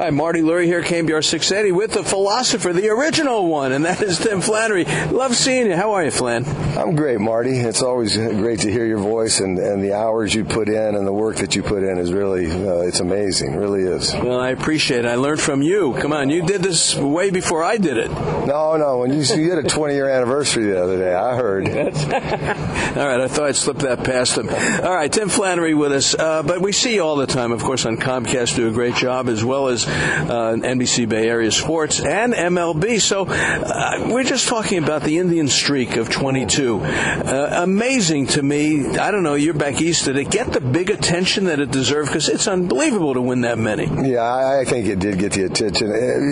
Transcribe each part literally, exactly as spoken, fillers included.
right, Marty Lurie here, K B R six eighty, with the philosopher, the original one, and that is Tim Flannery. Love seeing you. How are you, Flan? I'm great, Marty. It's always great to hear your voice, and, and the hours you put in and the work that you put in is really, uh, it's amazing. It really is. Well, I appreciate it. I learned from you. Come on, you did this way before I did it. No, no. When you, you had a twenty-year anniversary the other day, I heard. All right, I thought I'd slip that past him. All right, Tim Flannery with us. Uh, but we see you all the time, of course, on Comcast, do a great job, as well as uh, N B C Bay Area Sports and M L B. So uh, we're just talking about the Indian streak of twenty-two. Uh, amazing to me. I don't know, you're back east. Did it get the big attention that it deserved? Because it's unbelievable to win that many. Yeah, I think it did get the attention.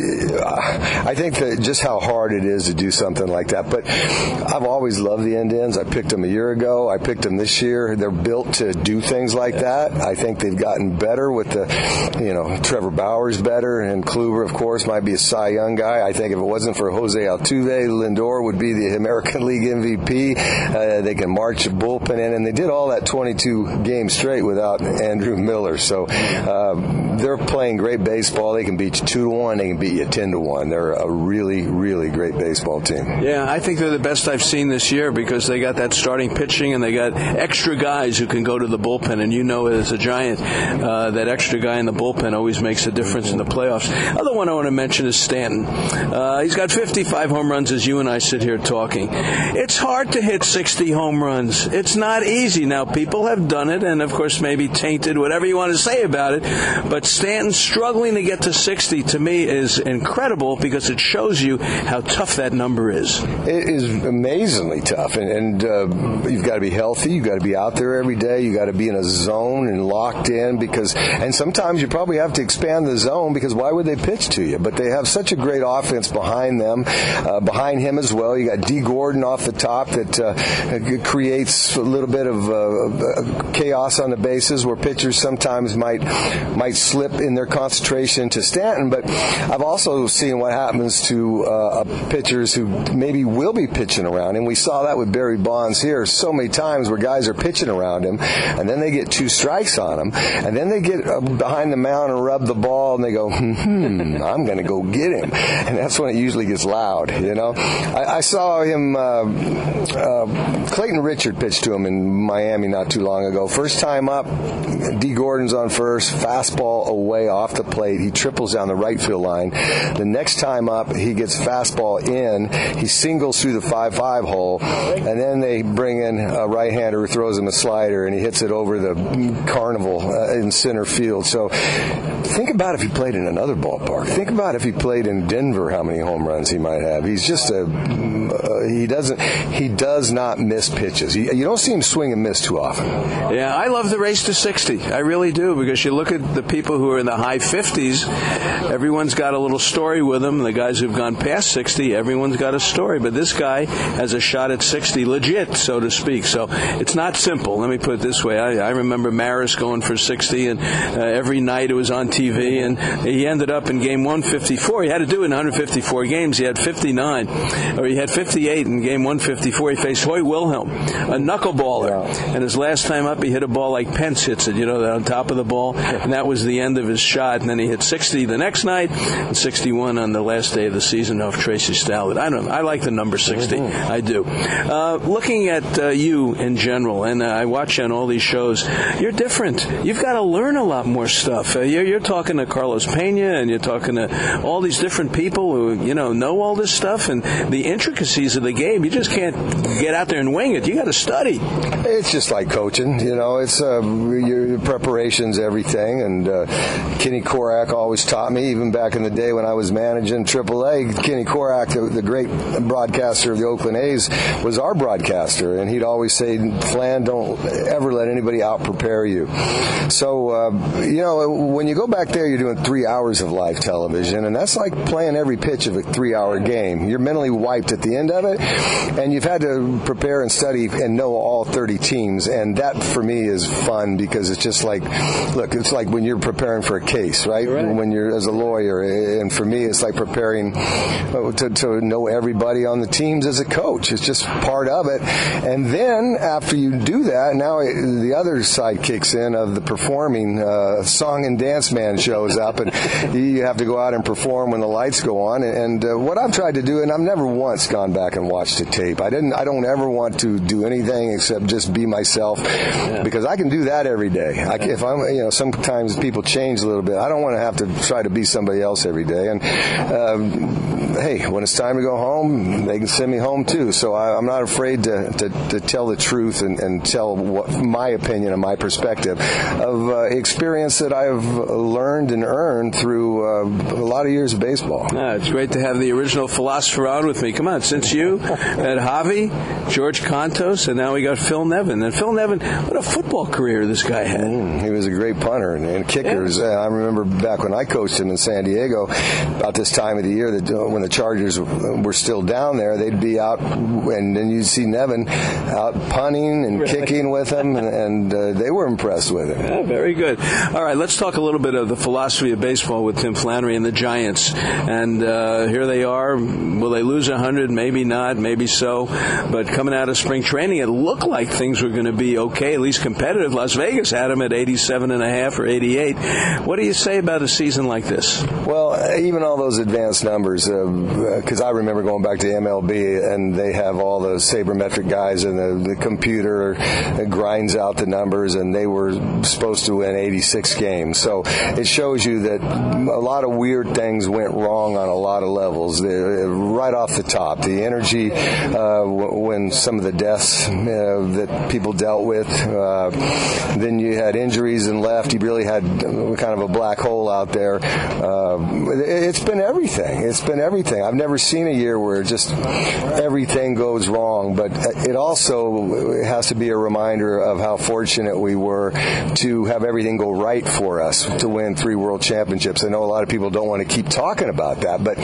I think that just how hard it is to do something like that. But I've always loved the Indians. I picked them a year ago. I picked them this year. They're built to do things like that. I think they've gotten better with the, you know, Trevor Bauer's better, and Kluber, of course, might be a Cy Young guy. I think if it wasn't for Jose Altuve, Lindor would be the American League M V P. Uh, they can march a bullpen in, and they did all that twenty-two games straight without Andrew Miller. So uh, they're playing great baseball. They can beat you two to one. They can beat you ten to one. They're a really, really great baseball team. Yeah, I think they're the best I've seen this year because they got that starting pitching and they got extra guys who can go to the bullpen. And you know, as a Giant, uh, that extra guy in the bullpen always makes a difference in the playoffs. Other one I want to mention is Stanton. Uh, he's got fifty-five home runs as you and I sit here talking. It's hard to hit sixty home runs. It's not easy. Now, people have done it, and of course maybe tainted, whatever you want to say about it. But Stanton struggling to get to sixty, to me, is incredible because it shows you how tough that number is. It is amazingly tough, and, and uh, you've got to be healthy. You've got to be out there every day. You've got to be in a zone and locked in, because, and sometimes you probably have to expand the zone because why would they pitch to you? But they have such a great offense behind them, uh, behind him as well. You got D. Gordon off the top that uh, creates a little bit of uh, chaos on the bases where pitchers sometimes might might slip in their concentration to Stanton. But I've also seen what happens to uh, pitchers who maybe will be pitching around him. We saw that with Barry Bonds here so many times where guys are pitching around him, and then they get two strikes on him, and then they get behind the mound and rub the ball, and they go, hmm, I'm going to go get him. And that's when it usually gets loud, you know. I, I saw him, uh, uh, Clayton Richard pitched to him in Miami not too long ago. First time up, D. Gordon's on first, fastball away off the plate. He triples down the right field line. The next time up, he gets fastball in. He singles through the five five hole, and then they bring in a right-hander who throws him a slider, and he hits it over the Carnival uh, in center field. So think about if he played in another ballpark. Think about if he played in Denver, how many home runs he might have. He's just a uh, he doesn't he does not miss pitches. He, you don't see him swing and miss too often. Yeah, I love the race to sixty. I really do, because you look at the people who are in the high fifties, everyone's got a little story with them. The guys who've gone past sixty, everyone's got a story. But this guy has a shot at sixty, legit, so to speak. So it's not simple. Let me put it this way. I, I remember Maris going for sixty, and uh, every night it was on T V, and he ended up in game one fifty-four. He had to do it in one hundred fifty-four games. He had fifty-nine, or he had fifty-eight in game one fifty-four. He faced Hoy Wilhelm, a knuckleballer. Yeah. And his last time up, he hit a ball like Pence hits it, you know, on top of the ball. And that was the end of his shot. And then he hit sixty the next night, and sixty-one on the last day of the season off Tracy Stallard. I don't know. I like the number sixty. Mm-hmm. I do. Uh, looking at uh, you in general, and uh, I watch you on all these shows, you're different. You've got to learn a lot more stuff. Uh, you're, you're talking to Carlos Pena, and you're talking to all these different people who, you know, know all this stuff, and the intricacies of the game. You just can't get out there and wing it. You got to study. It's just like coaching, you know. It's uh, your preparation's everything, and uh, Kenny Korak always taught me, even back in the day when I was managing triple A. Kenny Korak, the, the great broadcaster of the Oakland A's, was our broadcaster, and he'd always say, Flan, don't ever let anybody out-prepare you. So, uh, you know, when you go back there, you're doing three hours of live television, and that's like playing every pitch of a three-hour game. You're mentally wiped at the end of it, and you've had to prepare and study and know all thirty teams, and that, for me, is fun because it's just like, look, it's like when you're preparing for a case, right? right. When you're as a lawyer, and for me, it's like preparing to, to know everybody on the teams as a coach. It's just part of it. And then after you do that, now it, the other side kicks in of the performing uh, song and dance man shows up, and you have to go out and perform when the lights go on. And uh, what I've tried to do, and I've never once gone back and watched a tape. I didn't. I don't ever want to do anything except just be myself, yeah. because I can do that every day. I, if I'm, you know, sometimes people change a little bit. I don't want to have to try to be somebody else every day. And um, hey, when it's time to go home, they can send me home too. So I, I'm not afraid to, to, to tell the truth and, and tell what my opinion and my perspective of uh, experience that I've learned and earned through uh, a lot of years of baseball. Ah, it's great to have the original philosopher on with me. Come on, since you had Javi, George Contos, and now we got Phil Nevin. And Phil Nevin, what a football career this guy had. Mm, he was a great punter and, and kickers. Yeah. Uh, I remember back when I coached him in San Diego, about this time of the year, that uh, when the Chargers were still down there, they'd be out, and then you'd see Nevin out punting and really? kicking with him, and, and uh, they were impressed with him. Yeah, very good. All right, let's talk a little bit of the philosophy of baseball with Tim Flannery and the Giants. And uh, here they are. Will they lose one hundred? Maybe not, maybe so. But coming out of spring training, it looked like things were going to be okay, at least competitive. Las Vegas had them at eighty-seven and a half or eighty-eight. What do you say about a season like this? Well, even all those advanced numbers, because uh, I remember going back to M L B, and they have all the sabermetric guys, and the, the computer grinds out the numbers, and they were supposed to win eighty-six games. So it shows you that a lot of weird things went wrong on a lot of levels. They're right off the top, the energy uh, when some of the deaths uh, that people dealt with, uh, then you had injuries and left. You really had kind of a black hole out there. Uh, it's been everything. It's been everything. I've never seen a year where just everything goes wrong, but it also has to be a reminder of how fortunate we were to have everything go right for us, to win three world championships. I know a lot of people don't want to keep talking about that, but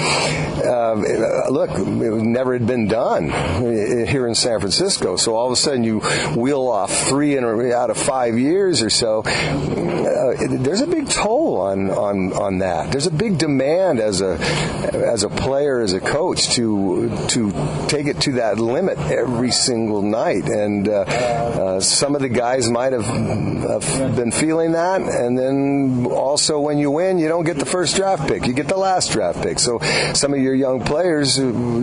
uh, look, it never had been done here in San Francisco. So all of a sudden you wheel off three in a, out of five years or so. Uh, there's a big toll on, on, on that. There's a big demand as a as a player, as a coach, to to take it to that limit every single night. And uh, uh, some of the guys might have, have been feeling that. And then also when you win, you don't get the first draft pick. You get the last draft pick. So some of your young players,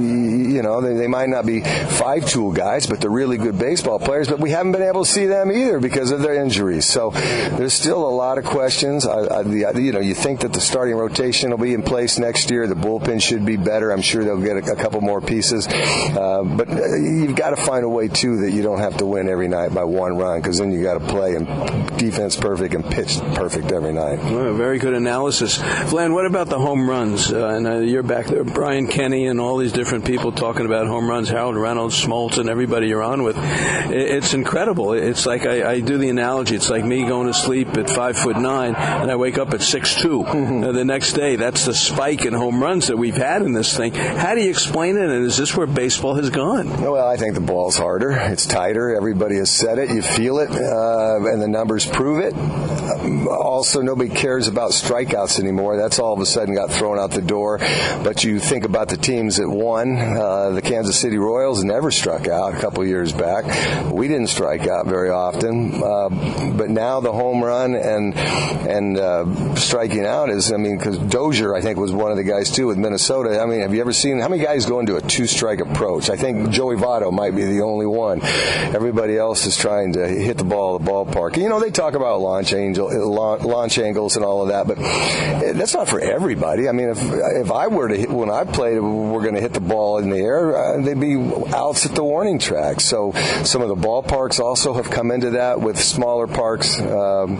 you know, they, they might not be five-tool guys, but they're really good baseball players. But we haven't been able to see them either because of their injuries. So there's still a lot of questions. I, I, the, you know, you think that the starting rotation will be in place next year. The bullpen should be better. I'm sure they'll get a, a couple more pieces. Uh, but you've got to find a way, too, that you don't have to win every night by one run, because then you got to play and defense perfect and pitch perfect every night. Well, very good analysis. Flan, what about the home runs? Uh, and uh, you're back there, Brian Kenny and all these different people talking about home runs, Harold Reynolds, Smoltz, and everybody you're on with. It's incredible. It's like I, I do the analogy. It's like me going to sleep at five foot nine, and I wake up at six two. Mm-hmm. Uh, the next day, that's the spike in home runs that we've had in this thing. How do you explain it, and is this where baseball has gone? Well, I think the ball's harder. It's tighter. Everybody has said it. You feel it, uh, and the numbers prove it. Um, also, nobody cares about strikeouts anymore. That's all of a sudden got thrown out the door. But you think about the teams that won. Uh, the Kansas City Royals never struck out a couple years back. We didn't strike out very often. Uh, but now the home run and and uh, striking out is, I mean, because Dozier, I think, was one of the guys, too, with Minnesota. I mean, have you ever seen, how many guys go into a two-strike approach? I think Joey Votto might be the only one. Everybody else is trying to hit the ball at the ballpark. You know, they talk about launch angel, launch angles and all of that, but that's not for everybody. I mean, if if I were to hit, when I played, we're going to hit the ball in the air, uh, they'd be outs at the warning track. So some of the ballparks also have come into that with smaller parks. Um,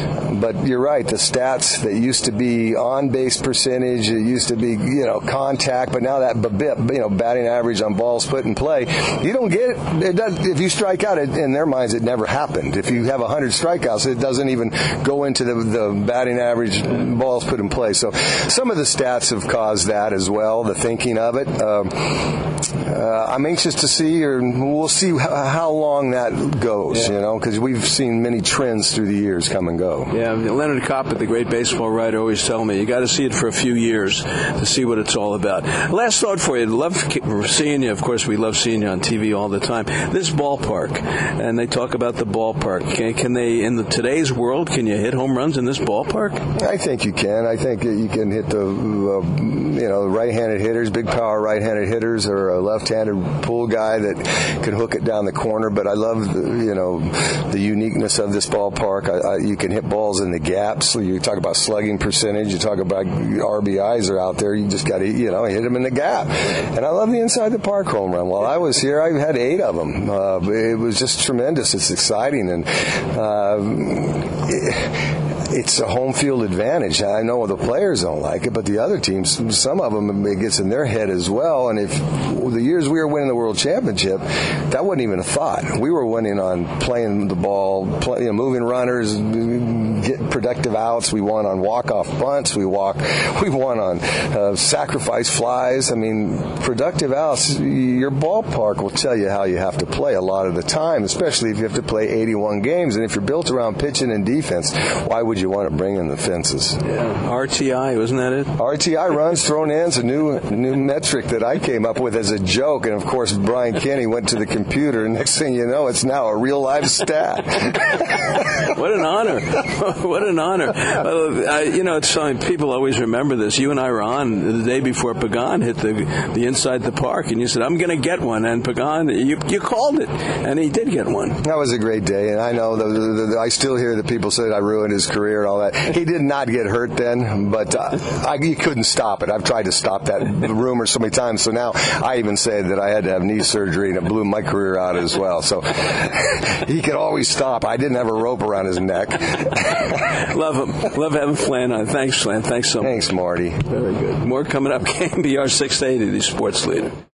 but you're right, the stats that used to be on-base percentage, it used to be, you know, contact, but now that, you know, batting average on balls put in play, you don't get it. It does, if you strike out, it, in their minds, it never happened. If you have one hundred strikeouts, it doesn't even go into the, the batting average balls put in play. So some of the stats have caused that as well, the thinking of it. Um, uh, I'm anxious to see, or we'll see how, how long that goes, yeah. you know, because we've seen many trends through the years come and go. Yeah, Leonard Koppett, the great baseball writer, always tell me, you got to see it for a few years to see what it's all about. Last thought for you. Love seeing you. Of course, we love seeing you on T V all the time. This ballpark, and they talk about the ballpark. Can, can they, in the, today's world, can you hit home runs in this ballpark? I think you can. I think you can hit the, uh, you know, right-handed hitters, big power right-handed hitters, or a left-handed pull guy that can hook it down the corner. But I love, the, you know, the uniqueness of this ballpark. I, I, you can hit balls in the gaps. So you talk about slugging percentage. You talk about R B Is are out there. You just got to, you know, hit them in the gap. And I love the inside the park home run. While I was here, I had eight of them. Uh, it was just tremendous. It's exciting, and uh, it, it's a home field advantage. I know the players don't like it, but the other teams, some of them, it gets in their head as well. And if the years we were winning the World Championship, that wasn't even a thought. We were winning on playing the ball, play, you know, moving runners, get productive outs. We won on walk-off bunts. We walk, we won on uh, sacrifice flies. I mean, productive outs. Your ballpark will tell you how you have to play a lot of the time, especially if you have to play eighty-one games. And if you're built around pitching and defense, why would you want to bring in the fences? Yeah, R T I, wasn't that it? R T I, runs thrown in, is a new new metric that I came up with as a joke. And of course, Brian Kenny went to the computer, and next thing you know, it's now a real life stat. What an honor! What an honor! Uh, I, you know, it's funny. People always remember this. You and I were on the day before Pagan hit the the inside the park, and you said, "I'm going to get one." And Pagan, you you called it, and he did get one. That was a great day, and I know the, the, the, I still hear that people said I ruined his career and all that. He did not get hurt then, but uh, I, you couldn't stop it. I've tried to stop that rumor so many times. So now I even say that I had to have knee surgery, and it blew my career out as well. So he could always stop. I didn't have a rope around his neck. Love him. Love having Flan on. Thanks, Flan. Thanks so much. Thanks, Marty. Very good. More coming up. K M B R six eighty, the sports leader.